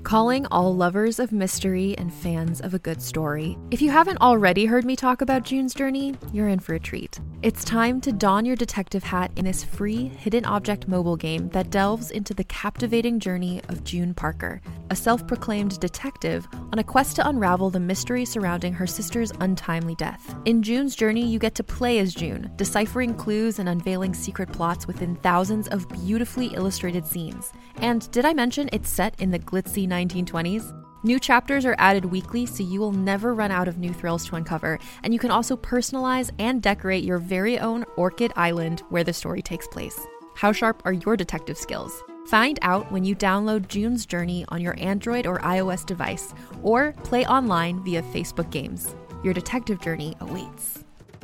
Calling all lovers of mystery and fans of a good story. If you haven't already heard me talk about June's Journey, you're in for a treat. It's time to don your detective hat in this free hidden object mobile game that delves into the captivating journey of June Parker, a self-proclaimed detective on a quest to unravel the mystery surrounding her sister's untimely death. In June's Journey, you get to play as June, deciphering clues and unveiling secret plots within thousands of beautifully illustrated scenes. And did I mention it's set in the glitzy 1920s? New chapters are added weekly, so you will never run out of new thrills to uncover, and you can also personalize and decorate your very own Orchid Island where the story takes place. How sharp are your detective skills? Find out when you download June's Journey on your Android or iOS device, or play online via Facebook Games. Your detective journey awaits.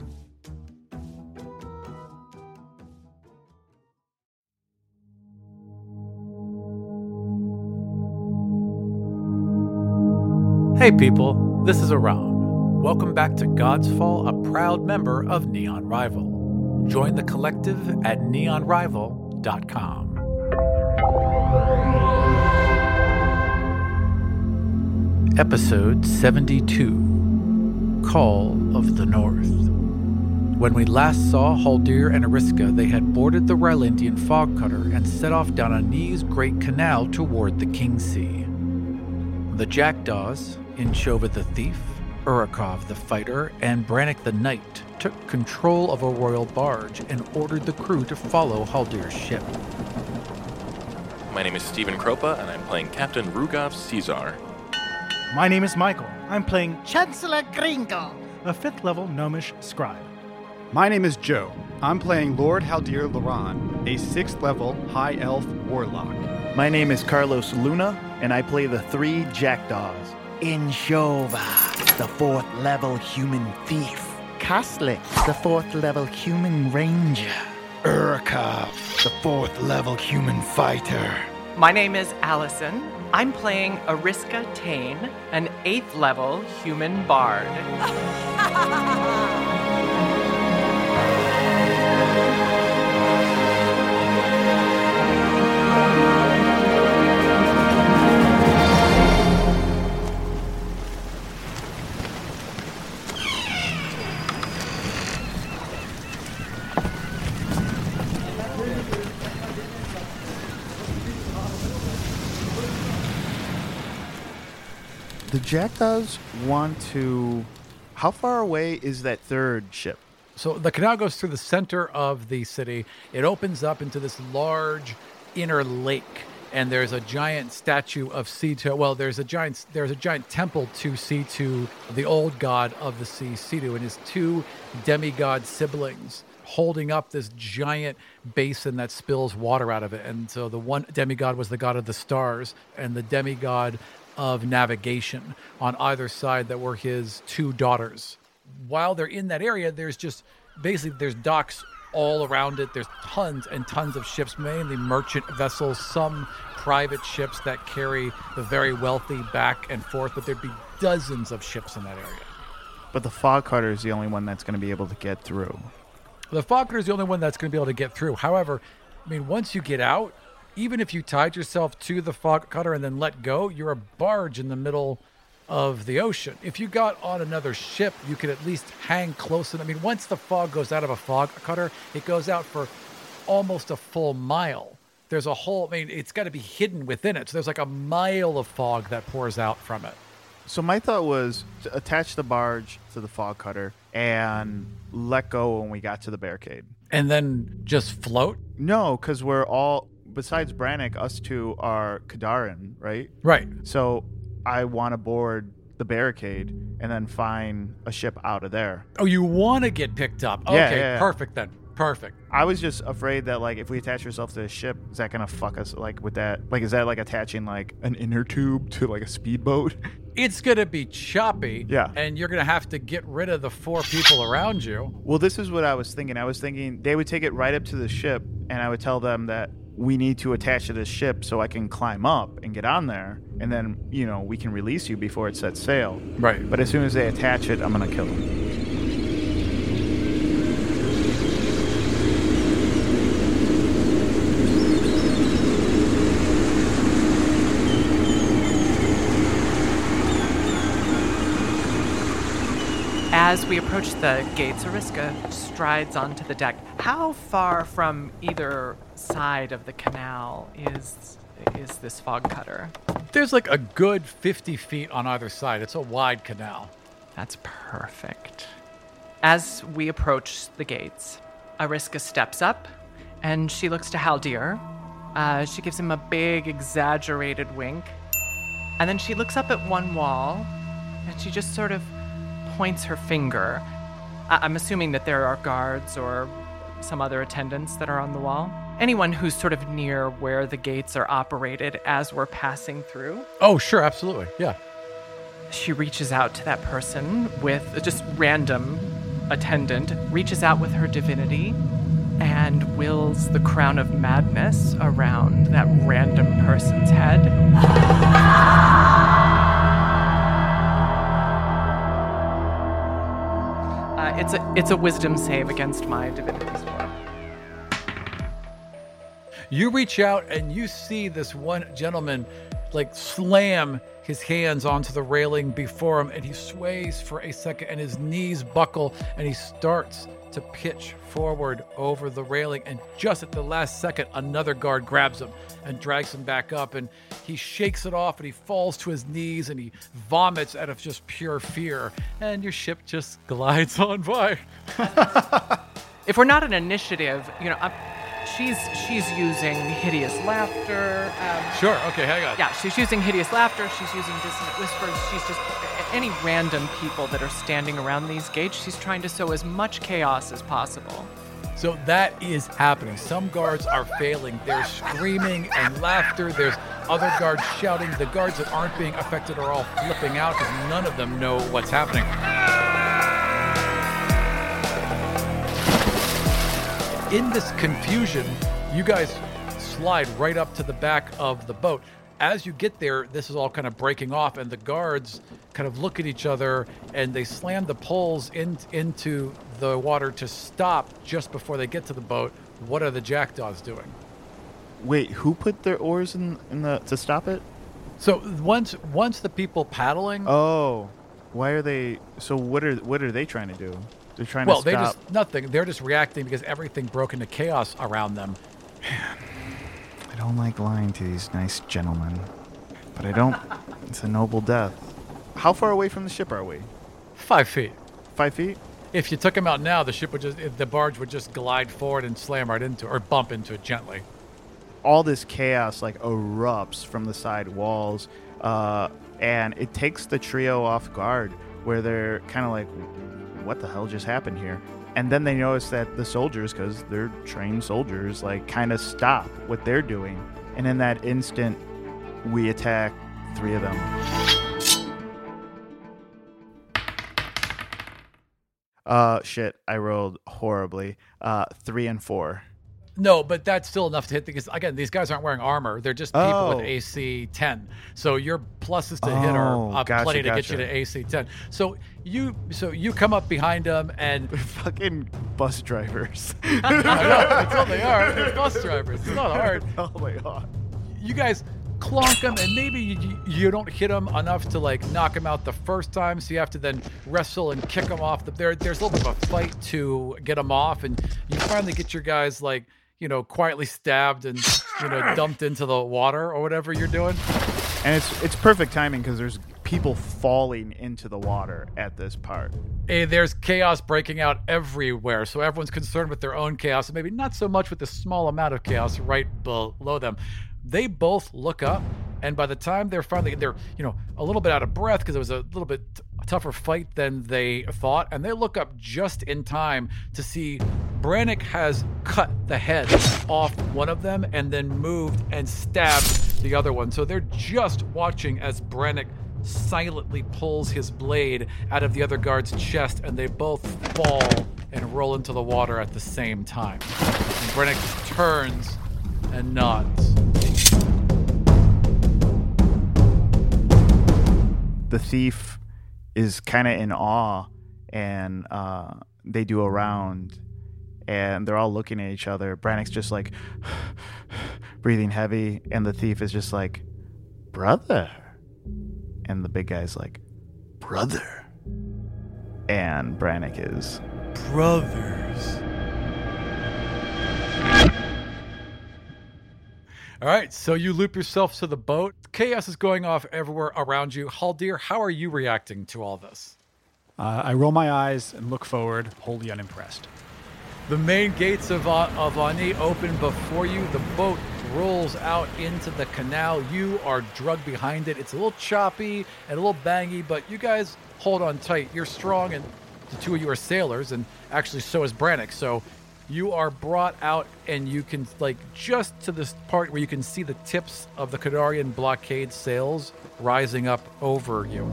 Hey people, this is Aram. Welcome back to God's Fall, a proud member of Neon Rival. Join the collective at neonrival.com. Episode 72, Call of the North. When we last saw Haldir and Ariska, they had boarded the Rylandian fog cutter and set off down Anise Great Canal toward the King's Sea. The Jackdaws, Inchova the Thief, Urikov the Fighter, and Brannick the Knight took control of a royal barge and ordered the crew to follow Haldir's ship. My name is Stephen Kropa, and I'm playing Captain Rugov Caesar. My name is Michael. I'm playing Chancellor Gringo, a 5th level gnomish scribe. My name is Joe. I'm playing Lord Haldir Laran, a 6th level high elf warlock. My name is Carlos Luna, and I play the 3 Jackdaws. Inchova, the 4th level human thief. Koslik, the 4th level human ranger. Urikov, the 4th level human fighter. My name is Allison. I'm playing Ariska Tane, an 8th level human bard. The Jackdaws want to... How far away is that 3rd ship? So the canal goes through the center of the city. It opens up into this large inner lake, and there's a giant statue of Situ. Well, there's a giant temple to Situ, the old god of the sea, Situ, and his 2 demigod siblings holding up this giant basin that spills water out of it. And so the one demigod was the god of the stars, and the demigod of navigation on either side that were his 2 daughters. While they're in that area, there's docks all around it. There's tons and tons of ships, mainly merchant vessels, some private ships that carry the very wealthy back and forth, but there'd be dozens of ships in that area. But the fog cutter is the only one that's going to be able to get through. The fog cutter is the only one that's going to be able to get through. However, I mean, once you get out, even if you tied yourself to the fog cutter and then let go, you're a barge in the middle of the ocean. If you got on another ship, you could at least hang close. I mean, once the fog goes out of a fog cutter, it goes out for almost a full mile. There's a whole, I mean, it's got to be hidden within it. So there's like a mile of fog that pours out from it. So my thought was to attach the barge to the fog cutter and let go when we got to the barricade. And then just float? No, because we're all... Besides Brannick, us 2 are Kadarin, right? Right. So I want to board the barricade and then find a ship out of there. Oh, you want to get picked up? Yeah, Okay, yeah. Perfect then. Perfect. I was just afraid that, like, if we attach ourselves to a ship, is that going to fuck us, like, with that? Like, is that, like, attaching, like, an inner tube to, like, a speedboat? It's going to be choppy. Yeah. And you're going to have to get rid of the 4 people around you. Well, this is what I was thinking. I was thinking they would take it right up to the ship, and I would tell them that we need to attach to this ship so I can climb up and get on there, and then, you know, we can release you before it sets sail. Right. But as soon as they attach it, I'm going to kill them. As we approach the gates, Ariska strides onto the deck. How far from either side of the canal is this fog cutter? There's like a good 50 feet on either side. It's a wide canal. That's perfect. As we approach the gates, Ariska steps up and she looks to Haldir. She gives him a big, exaggerated wink. And then she looks up at one wall and she just sort of points her finger. I'm assuming that there are guards or some other attendants that are on the wall. Anyone who's sort of near where the gates are operated as we're passing through. Oh, sure, absolutely. Yeah. She reaches out to that person with just random attendant, reaches out with her divinity, and wills the crown of madness around that random person's head. It's a wisdom save against my divinity score. You reach out and you see this one gentleman like slam his hands onto the railing before him, and he sways for a second and his knees buckle and he starts to pitch forward over the railing, and just at the last second another guard grabs him and drags him back up, and he shakes it off and he falls to his knees and he vomits out of just pure fear, and your ship just glides on by. If we're not an initiative, she's using hideous laughter. Sure, okay, hang on. Yeah, she's using hideous laughter. She's using dissonant whispers. She's just any random people that are standing around these gates. She's trying to sow as much chaos as possible. So that is happening. Some guards are failing. There's screaming and laughter. There's other guards shouting. The guards that aren't being affected are all flipping out because none of them know what's happening. In this confusion, you guys slide right up to the back of the boat. As you get there, this is all kind of breaking off, and the guards kind of look at each other, and they slam the poles into the water to stop just before they get to the boat. What are the jackdaws doing? Wait, who put their oars in the to stop it? So once the people paddling. Oh, why are they? So what are they trying to do? They're trying to stop. Well, nothing. They're just reacting because everything broke into chaos around them. Man, I don't like lying to these nice gentlemen, but I don't. It's a noble death. How far away from the ship are we? 5 feet. 5 feet? If you took him out now, the barge would just glide forward and slam right into it, or bump into it gently. All this chaos erupts from the side walls, and it takes the trio off guard, where they're kind of like, what the hell just happened here? And then they notice that the soldiers, because they're trained soldiers, kind of stop what they're doing. And in that instant, we attack 3 of them. Shit, I rolled horribly. 3 and 4. No, but that's still enough to hit, because again, these guys aren't wearing armor. They're just people with AC 10. So your pluses to hit are plenty to get you to AC 10. So you come up behind them and fucking bus drivers. I know, that's all they are. They're bus drivers. It's not hard. Oh my god. You guys clonk them, and maybe you don't hit them enough to knock them out the first time, so you have to then wrestle and kick them off. There's a little bit of a fight to get them off, and you finally get your guys quietly stabbed and dumped into the water or whatever you're doing. And it's perfect timing because there's people falling into the water at this part. There's chaos breaking out everywhere, so everyone's concerned with their own chaos, and maybe not so much with the small amount of chaos right below them. They both look up, and by the time they're a little bit out of breath because it was a little bit tougher fight than they thought, and they look up just in time to see Brannick has cut the head off one of them and then moved and stabbed the other one. So they're just watching as Brannick silently pulls his blade out of the other guard's chest, and they both fall and roll into the water at the same time. And Brannick just turns and nods. The thief is kind of in awe, and they do a round, and they're all looking at each other. Brannick's just breathing heavy, and the thief is just like, brother. And the big guy's like, brother. And Brannick is... Brothers. All right, so you loop yourself to the boat. Chaos is going off everywhere around you. Haldir, how are you reacting to all this? I roll my eyes and look forward, wholly unimpressed. The main gates of Ani open before you. The boat rolls out into the canal. You are drugged behind it. It's a little choppy and a little bangy, but you guys hold on tight. You're strong, and the two of you are sailors, and actually so is Brannick. So you are brought out, and you can, just to this part where you can see the tips of the Kadarian blockade sails rising up over you.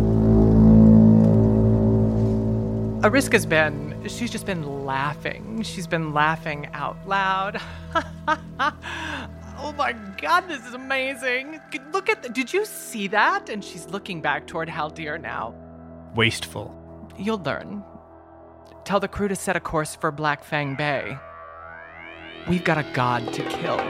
Ariska's she's just been laughing. She's been laughing out loud. Oh my God, this is amazing. Did you see that? And she's looking back toward Haldir now. Wasteful. You'll learn. Tell the crew to set a course for Black Fang Bay. We've got a god to kill.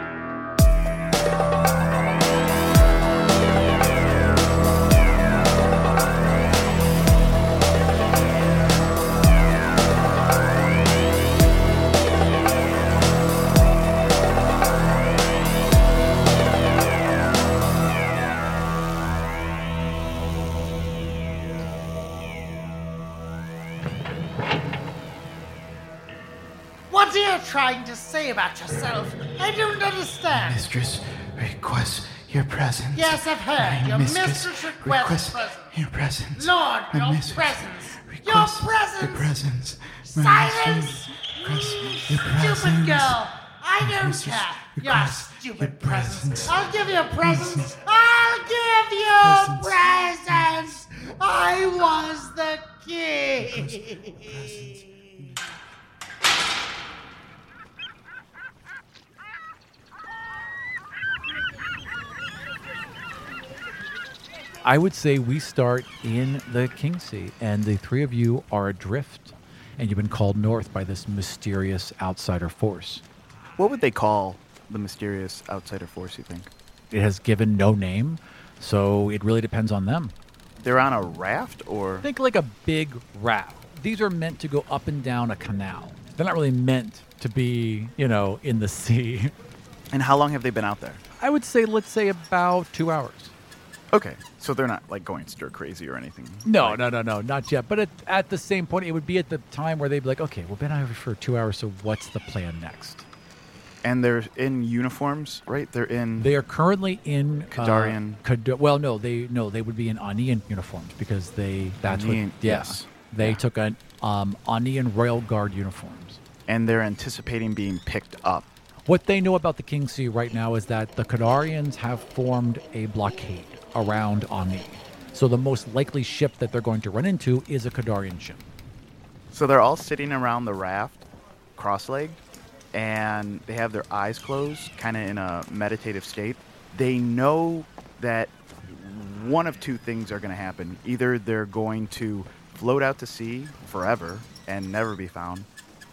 What are you trying to say about yourself? I don't understand. Mistress requests your presence. Yes, I've heard. Your mistress requests presence. Your presence. Lord, My your mistress presence. Your requests presence. Your presence. My Silence! mistress requests your presence. Stupid girl! I don't mistress care. Your requests stupid your presence. presence. I'll give you a present. I'll give you presents. I was the king. I would say we start in the Kingsea, and the three of you are adrift, and you've been called north by this mysterious outsider force. What would they call the mysterious outsider force, you think? It has given no name, so it really depends on them. They're on a raft, or...? Think like a big raft. These are meant to go up and down a canal. They're not really meant to be, in the sea. And how long have they been out there? I would say, let's say about 2 hours. Okay, so they're not, going stir crazy or anything? No, not yet. But at the same point, it would be at the time where they'd be like, okay, we've been out here for 2 hours, so what's the plan next? And they're in uniforms, right? They are currently in Kadarian. They would be in Anian uniforms because they They took an Anian Royal Guard uniforms. And they're anticipating being picked up. What they know about the Kingsea right now is that the Kadarians have formed a blockade around Ani. So the most likely ship that they're going to run into is a Kadarian ship. So they're all sitting around the raft, cross-legged, and they have their eyes closed, kind of in a meditative state. They know that one of two things are going to happen. Either they're going to float out to sea forever and never be found,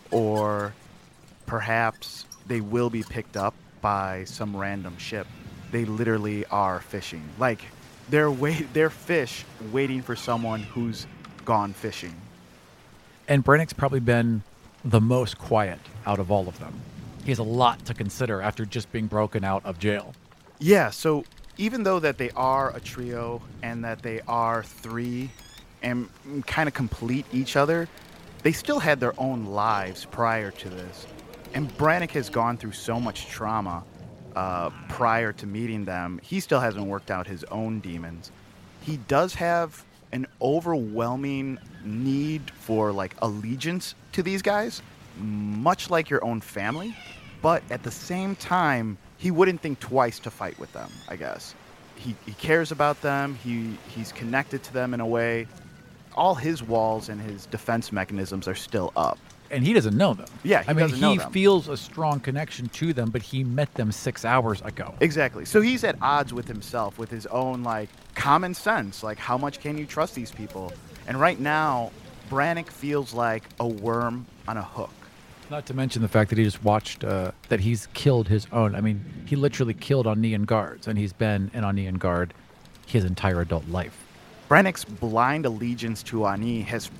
or perhaps they will be picked up by some random ship. They literally are fishing. They're fish waiting for someone who's gone fishing. And Brannick's probably been the most quiet out of all of them. He has a lot to consider after just being broken out of jail. Yeah, so even though that they are a trio and that they are three and kind of complete each other, they still had their own lives prior to this. And Brannick has gone through so much trauma prior to meeting them. He still hasn't worked out his own demons. He does have an overwhelming need for allegiance to these guys, much like your own family. But at the same time, he wouldn't think twice to fight with them, I guess. He cares about them. He's connected to them in a way. All his walls and his defense mechanisms are still up. And he doesn't know them. Yeah, he feels a strong connection to them, but he met them 6 hours ago. Exactly. So he's at odds with himself, with his own, common sense. How much can you trust these people? And right now, Brannick feels like a worm on a hook. Not to mention the fact that he just watched, that he's killed his own. He literally killed Anian guards, and he's been an Anian guard his entire adult life. Brannick's blind allegiance to Ani has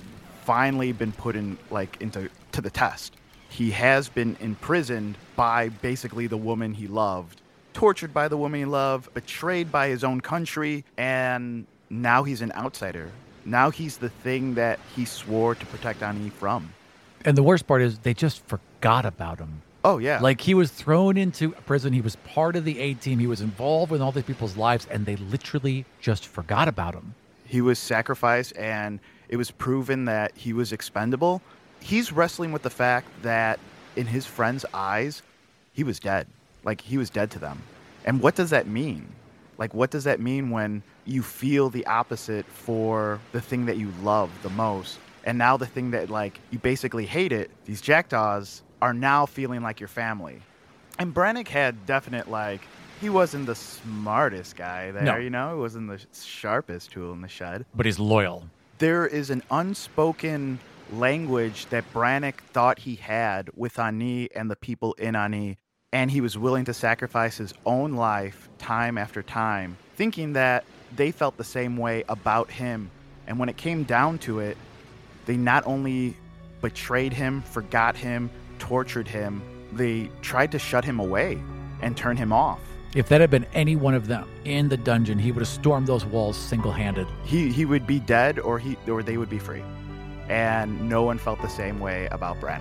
finally been put into the test. He has been imprisoned by basically the woman he loved, tortured by the woman he loved, betrayed by his own country, and now he's an outsider. Now he's the thing that he swore to protect Ani from. And the worst part is they just forgot about him. Oh, yeah. Like, he was thrown into prison. He was part of the A-team. He was involved with all these people's lives, and they literally just forgot about him. He was sacrificed, and it was proven that he was expendable. He's wrestling with the fact that in his friends' eyes, he was dead. Like, he was dead to them. And what does that mean? Like, what does that mean when you feel the opposite for the thing that you love the most? And now the thing that, like, you basically hate it, these jackdaws are now feeling like your family. And Brannick had definite, like, he wasn't the smartest guy there, No. you know? He wasn't the sharpest tool in the shed. But he's loyal. There is an unspoken language that Brannick thought he had with Ani and the people in Ani, and he was willing to sacrifice his own life time after time, thinking that they felt the same way about him. And when it came down to it, they not only betrayed him, forgot him, tortured him, they tried to shut him away and turn him off. If that had been any one of them in the dungeon, he would have stormed those walls single-handed. He would be dead, or they would be free. And no one felt the same way about Brannick.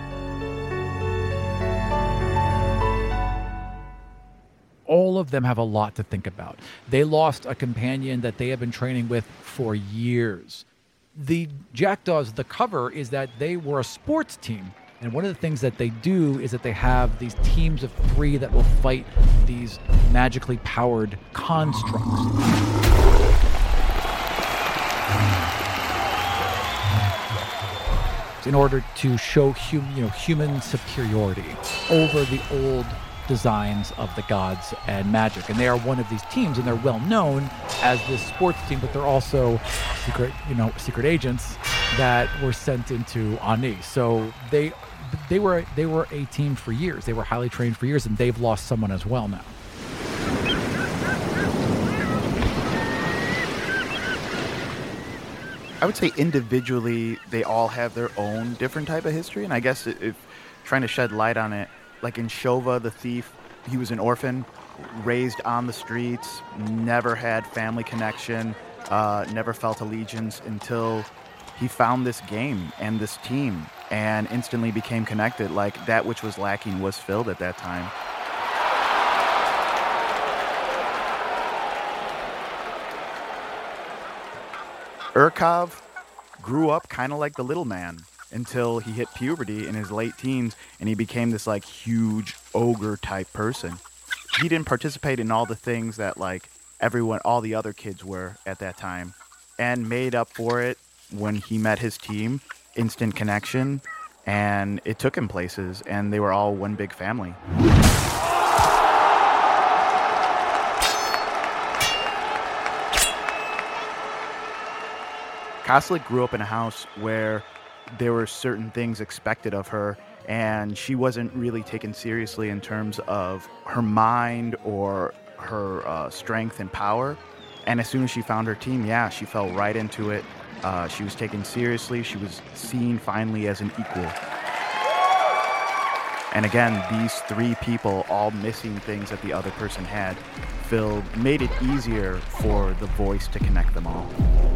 All of them have a lot to think about. They lost a companion that they have been training with for years. The Jackdaws, the cover is that they were a sports team. And one of the things that they do is that they have these teams of 3 that will fight these magically powered constructs. In order to show human superiority over the old designs of the gods and magic. And they are one of these teams, and they're well known as this sports team, but they're also secret agents that were sent into Ani. So they were a team for years. They were highly trained for years, and they've lost someone as well now. I would say individually, they all have their own different type of history. And I guess if trying to shed light on it, like in Shova, the thief, he was an orphan, raised on the streets, never had family connection, never felt allegiance until he found this game and this team and instantly became connected. Like, that which was lacking was filled at that time. Urkov grew up kind of like the little man until he hit puberty in his late teens, and he became this like huge ogre type person. He didn't participate in all the things that like all the other kids were at that time, and made up for it when he met his team. Instant connection, and it took him places, and they were all one big family. Koslik grew up in a house where there were certain things expected of her, and she wasn't really taken seriously in terms of her mind or her strength and power. And as soon as she found her team, she fell right into it. She was taken seriously. She was seen finally as an equal. And again, these 3 people all missing things that the other person had made it easier for the voice to connect them all.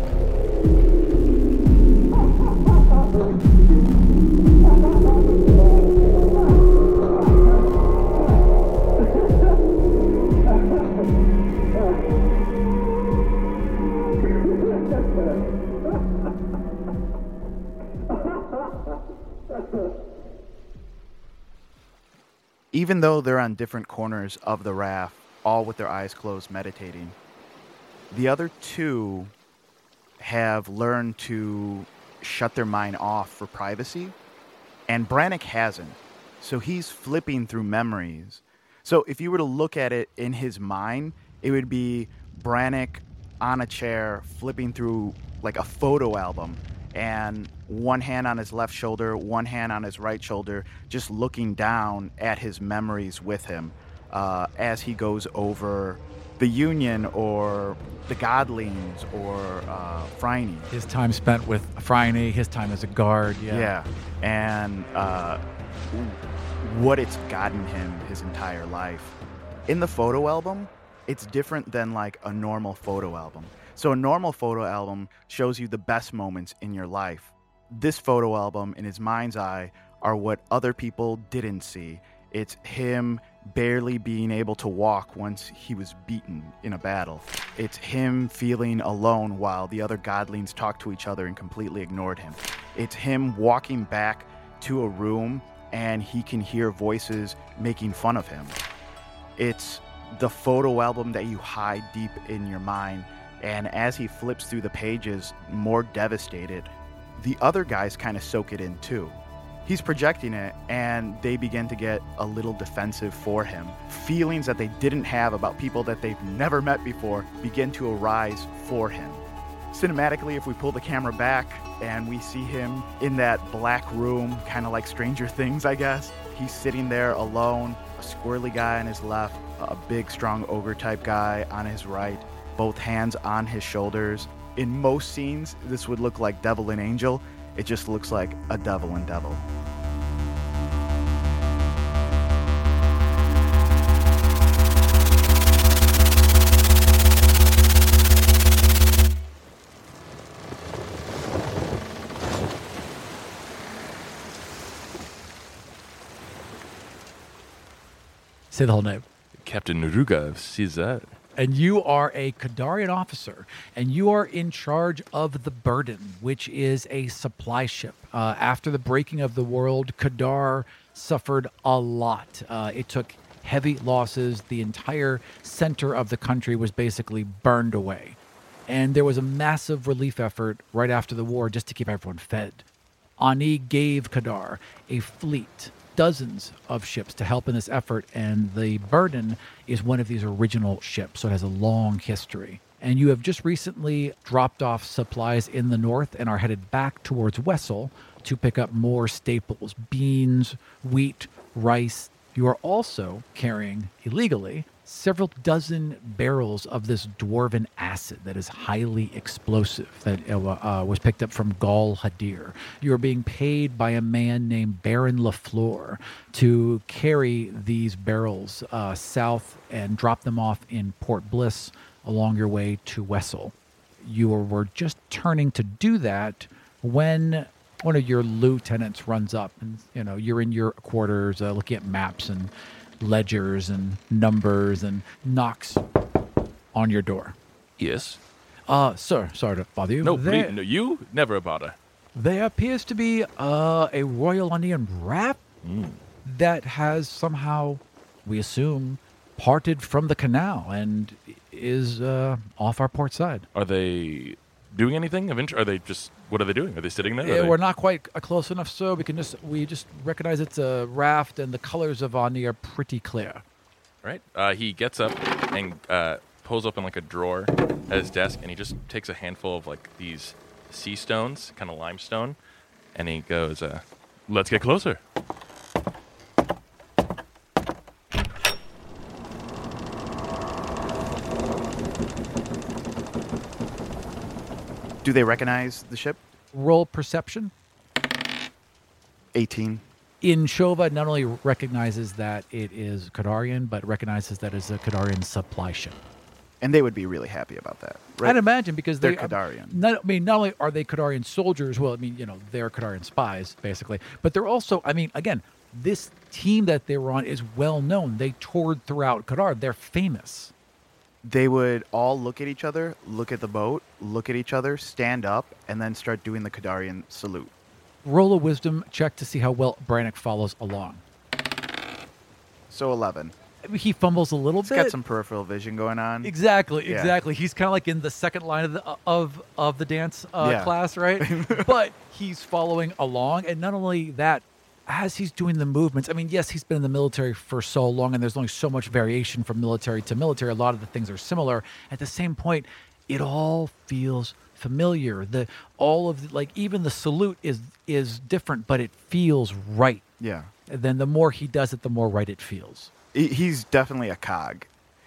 Even though they're on different corners of the raft, all with their eyes closed, meditating, the other 2 have learned to shut their mind off for privacy, and Brannick hasn't. So he's flipping through memories. So if you were to look at it in his mind, it would be Brannick on a chair flipping through like a photo album, and one hand on his left shoulder, one hand on his right shoulder, just looking down at his memories with him as he goes over the Union or the Godlings or Phryne. His time spent with Phryne, his time as a guard. Yeah. And what it's gotten him his entire life. In the photo album, it's different than like a normal photo album. So a normal photo album shows you the best moments in your life. This photo album, in his mind's eye, are what other people didn't see. It's him barely being able to walk once he was beaten in a battle. It's him feeling alone while the other godlings talked to each other and completely ignored him. It's him walking back to a room and he can hear voices making fun of him. It's the photo album that you hide deep in your mind, and as he flips through the pages, more devastated, the other guys kind of soak it in too. He's projecting it, and they begin to get a little defensive for him. Feelings that they didn't have about people that they've never met before begin to arise for him. Cinematically, if we pull the camera back and we see him in that black room, kind of like Stranger Things, I guess, he's sitting there alone, a squirrely guy on his left, a big, strong ogre-type guy on his right, both hands on his shoulders. In most scenes, this would look like Devil and Angel. It just looks like a devil and devil. Say the whole name. Captain Ruga of Caesar. And you are a Kadarian officer, and you are in charge of the Burden, which is a supply ship. After the breaking of the world, Kadar suffered a lot. It took heavy losses. The entire center of the country was basically burned away. And there was a massive relief effort right after the war just to keep everyone fed. Ani gave Kadar a fleet, dozens of ships to help in this effort, and the Burden is one of these original ships, so it has a long history. And you have just recently dropped off supplies in the north and are headed back towards Wessel to pick up more staples, beans, wheat, rice. You are also carrying, illegally, several dozen barrels of this dwarven acid that is highly explosive that was picked up from Gal Hadir. You are being paid by a man named Baron Lafleur to carry these barrels south and drop them off in Port Bliss along your way to Wessel. You were just turning to do that when one of your lieutenants runs up, and you're in your quarters looking at maps and ledgers and numbers, and knocks on your door. Yes. Sir, sorry to bother you. No, please, no, you never a bother. There appears to be a Royal Onion raft that has somehow, we assume, parted from the canal and is off our port side. Are they doing anything of interest? Are they just, what are they doing? Are they sitting there? Yeah, we're not quite close enough, so we just recognize it's a raft, and the colors of Ani are pretty clear. Right. He gets up and pulls open like a drawer at his desk, and he just takes a handful of like these sea stones, kind of limestone, and he goes, let's get closer. Do they recognize the ship? Roll perception. 18. In Shova, not only recognizes that it is Kadarian, but recognizes that it's a Kadarian supply ship. And they would be really happy about that, right? I'd imagine, because they're Kadarian. Not only are they Kadarian soldiers, well, they're Kadarian spies, basically, but they're also, again, this team that they were on is well known. They toured throughout Kadar. They're famous. They would all look at each other, look at the boat, look at each other, stand up, and then start doing the Kadarian salute. Roll a wisdom check to see how well Brannick follows along. So 11. He fumbles a little bit. He's got some peripheral vision going on. Exactly. He's kind of like in the second line of the dance class, right? But he's following along, and not only that, as he's doing the movements, yes, he's been in the military for so long, and there's only so much variation from military to military. A lot of the things are similar. At the same point, it all feels familiar. Even the salute is different, but it feels right. Yeah. And then the more he does it, the more right it feels. He's definitely a cog.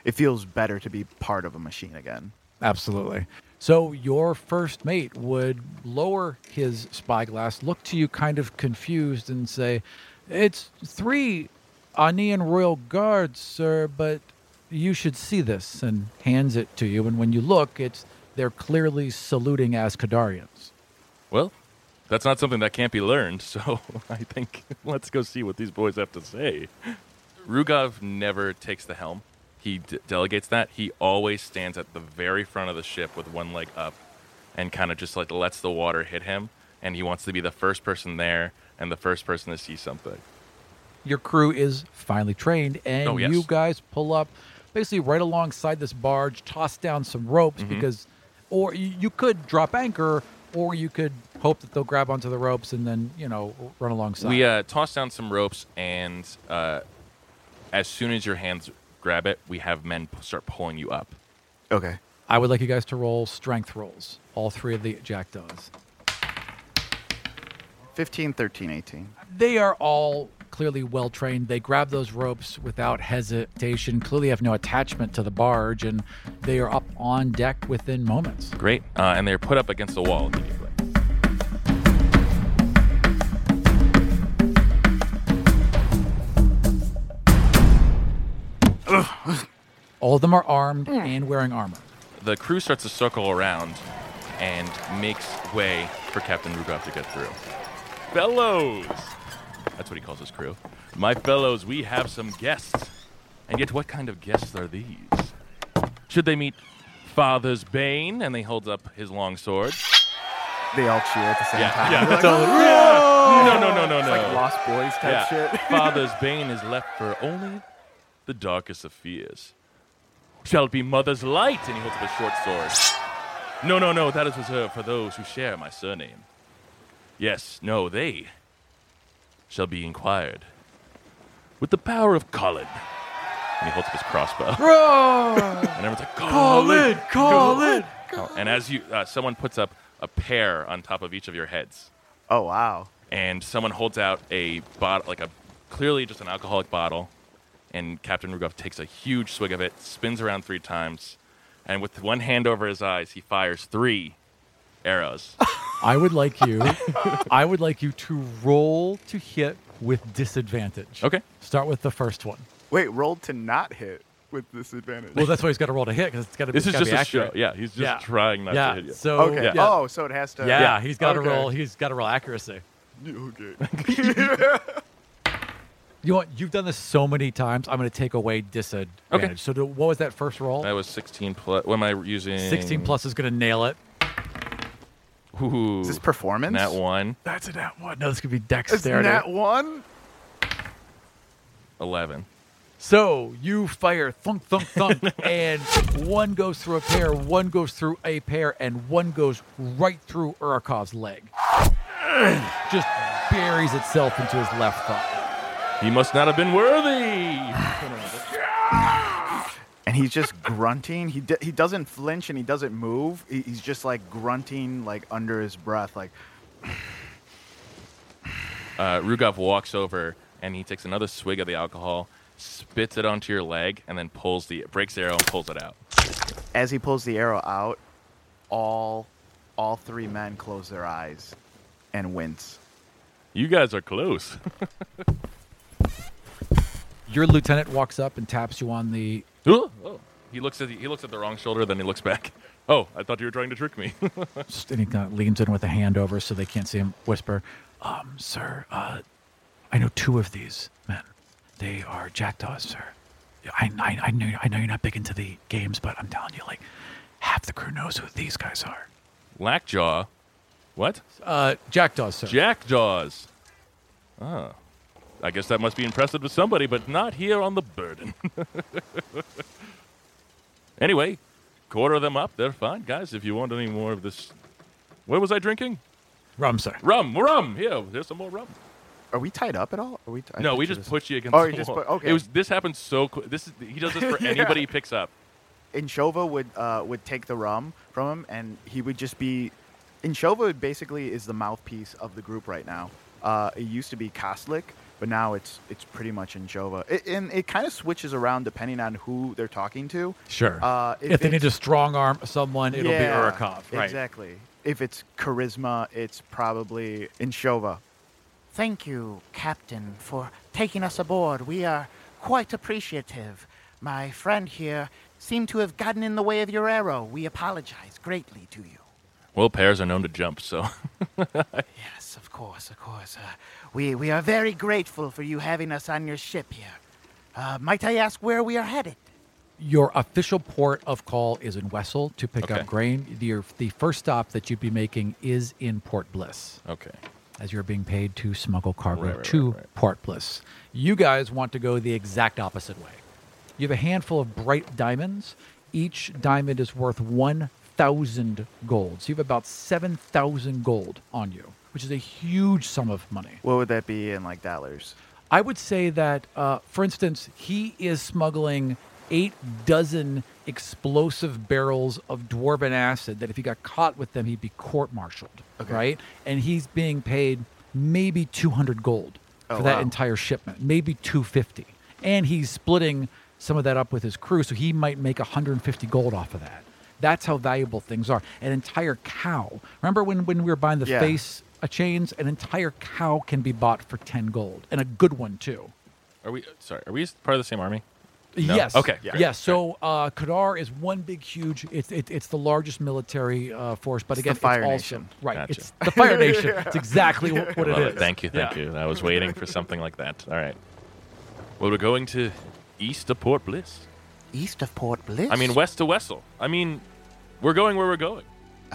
it feels better to be part of a machine again. Absolutely. So your first mate would lower his spyglass, look to you kind of confused, and say, "It's 3 Anian royal guards, sir, but you should see this," and hands it to you. And when you look, they're clearly saluting as Kadarians. Well, that's not something that can't be learned, so I think let's go see what these boys have to say. Rugov never takes the helm. He delegates that. He always stands at the very front of the ship with one leg up and kind of just like lets the water hit him. And he wants to be the first person there and the first person to see something. Your crew is finely trained, and yes. you guys pull up basically right alongside this barge, toss down some ropes because, or you could drop anchor, or you could hope that they'll grab onto the ropes and then, run alongside. We toss down some ropes, and as soon as your hands grab it, we have men start pulling you up. Okay. I would like you guys to roll strength rolls, all 3 of the jackdaws. 15, 13, 18. They are all clearly well trained. They grab those ropes without hesitation, clearly have no attachment to the barge, and they are up on deck within moments. Great. And they're put up against the wall immediately. All of them are armed and wearing armor. The crew starts to circle around and makes way for Captain Rugov to get through. Fellows! That's what he calls his crew. My fellows, we have some guests. And yet what kind of guests are these? Should they meet Father's Bane? And he holds up his long sword. They all cheer at the same time. Yeah, They're like, No. It's like Lost Boys type shit. Father's Bane is left for only the darkest of fears. Shall it be Mother's Light? And he holds up a short sword. No, that is reserved for those who share my surname. Yes, no, they shall be inquired with the power of Colin. And he holds up his crossbow. And everyone's like, Colin! Oh, and as you, someone puts up a pear on top of each of your heads. Oh, wow. And someone holds out a bottle, clearly just an alcoholic bottle. And Captain Rugov takes a huge swig of it, spins around 3 times, and with one hand over his eyes, he fires 3 arrows. I would like you to roll to hit with disadvantage. Okay. Start with the first one. Wait, roll to not hit with disadvantage. Well, that's why he's got to roll to hit, because it's got to be. This is just be a accurate. show. Yeah, he's just trying not to hit you. So okay. Yeah. Oh, so it has to. Yeah, he's got to okay. roll. He's got to roll accuracy. Okay. You know what? You've done this so many times. I'm going to take away disadvantage. Okay. So what was that first roll? That was 16 plus. What am I using? 16 plus is going to nail it. Ooh. Is this performance? Nat 1. That's a nat 1. No, this could be It's dexterity. nat 1? 11. So you fire thunk, thunk, thunk, and one goes through a pear, one goes through a pear, and one goes right through Urakov's leg. Just buries itself into his left thigh. He must not have been worthy. And he's just grunting. He doesn't flinch and he doesn't move. He's just like grunting like under his breath. Like. Rugov walks over and he takes another swig of the alcohol, spits it onto your leg, and then breaks the arrow and pulls it out. As he pulls the arrow out, all 3 men close their eyes and wince. You guys are close. Your lieutenant walks up and taps you on the. Oh. He looks at the wrong shoulder, then he looks back. Oh, I thought you were trying to trick me. And he kind of leans in with a hand over so they can't see him. Whisper, "Sir, I know 2 of these men. They are jackdaws, sir. I know you're not big into the games, but I'm telling you, like, half the crew knows who these guys are." Lackjaw. What? Jackdaws, sir. Jackdaws. Oh. I guess that must be impressive to somebody, but not here on the Burden. Anyway, quarter them up. They're fine. Guys, if you want any more of this... What was I drinking? Rum, sir. Rum. Here, there's some more rum. Are we tied up at all? No, we just push you against Oh, the you just wall. okay. This happens so quick. He does this for anybody he picks up. Inshova would take the rum from him, and he would just be... Inshova basically is the mouthpiece of the group right now. It used to be Koslik, but now it's pretty much Anjova. And it kind of switches around depending on who they're talking to. Sure. If they need to strong arm someone, it'll be Urakov. Right. Exactly. If it's charisma, it's probably Anjova. Thank you, Captain, for taking us aboard. We are quite appreciative. My friend here seemed to have gotten in the way of your arrow. We apologize greatly to you. Well, pears are known to jump, so. Yes, of course. We are very grateful for you having us on your ship here. Might I ask where we are headed? Your official port of call is in Wessel to pick up grain. The first stop that you'd be making is in Port Bliss. Okay. As you're being paid to smuggle cargo to Port Bliss. You guys want to go the exact opposite way. You have a handful of bright diamonds. Each diamond is worth 1,000 gold. So you have about 7,000 gold on you, which is a huge sum of money. What would that be in like dollars? I would say that, for instance, he is smuggling 8 dozen explosive barrels of dwarven acid that if he got caught with them, he'd be court-martialed, right? And he's being paid maybe 200 gold for that entire shipment, maybe 250. And he's splitting some of that up with his crew, so he might make 150 gold off of that. That's how valuable things are. An entire cow. Remember when we were buying the face chains? An entire cow can be bought for 10 gold, and a good one, too. Are we part of the same army? No? Yes. Okay. Yeah. Yes. So Kadar is one big, huge. It's the largest military force, but again, the Fire it's Nation. also right. Gotcha. It's the Fire Nation. It's exactly what it is. Thank you. I was waiting for something like that. All right. Well, we're going to east of Port Bliss. East of Port Bliss? I mean, west to Wessel. I mean, we're going where we're going.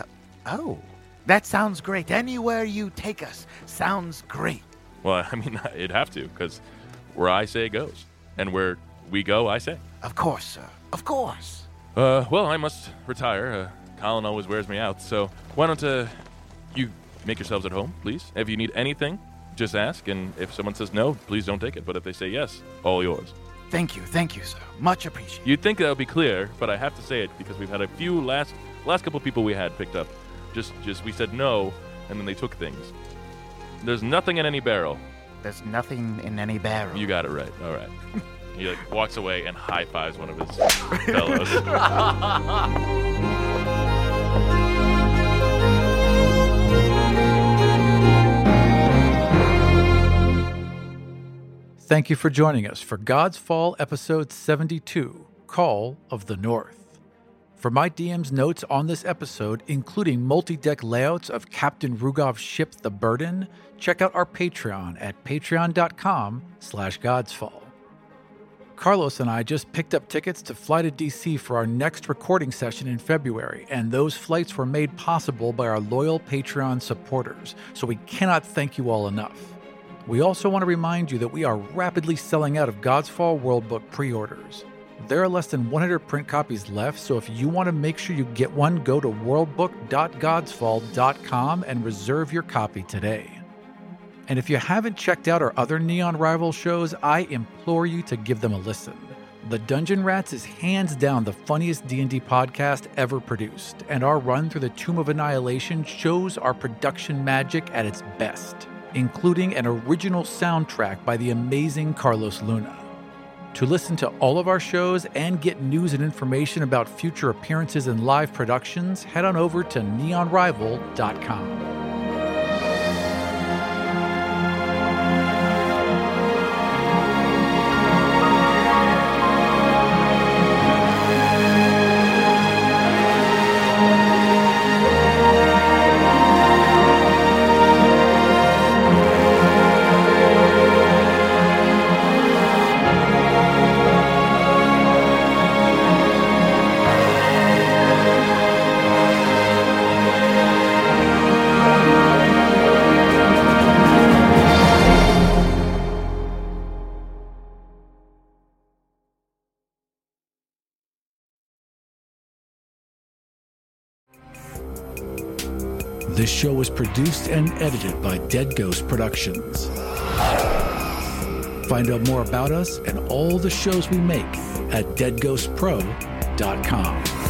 That sounds great. Anywhere you take us sounds great. Well, I mean, it'd have to, because where I say goes, and where we go, I say. Of course, sir. Of course. Well, I must retire. Colin always wears me out, so why don't you make yourselves at home, please? If you need anything, just ask, and if someone says no, please don't take it. But if they say yes, all yours. Thank you, sir. Much appreciated. You'd think that would be clear, but I have to say it because we've had a few last couple people we had picked up. Just we said no, and then they took things. There's nothing in any barrel. There's nothing in any barrel. You got it right. All right. He walks away and high fives one of his fellows. Thank you for joining us for God's Fall episode 72, Call of the North. For my DM's notes on this episode, including multi-deck layouts of Captain Rugov's ship The Burden, check out our Patreon at patreon.com/godsfall. Carlos and I just picked up tickets to fly to DC for our next recording session in February, and those flights were made possible by our loyal Patreon supporters, so we cannot thank you all enough. We also want to remind you that we are rapidly selling out of God's Fall World Book pre-orders. There are less than 100 print copies left, so if you want to make sure you get one, go to worldbook.godsfall.com and reserve your copy today. And if you haven't checked out our other Neon Rival shows, I implore you to give them a listen. The Dungeon Rats is hands down the funniest D&D podcast ever produced, and our run through the Tomb of Annihilation shows our production magic at its best, including an original soundtrack by the amazing Carlos Luna. To listen to all of our shows and get news and information about future appearances and live productions, head on over to neonrival.com. This show was produced and edited by Dead Ghost Productions. Find out more about us and all the shows we make at deadghostpro.com.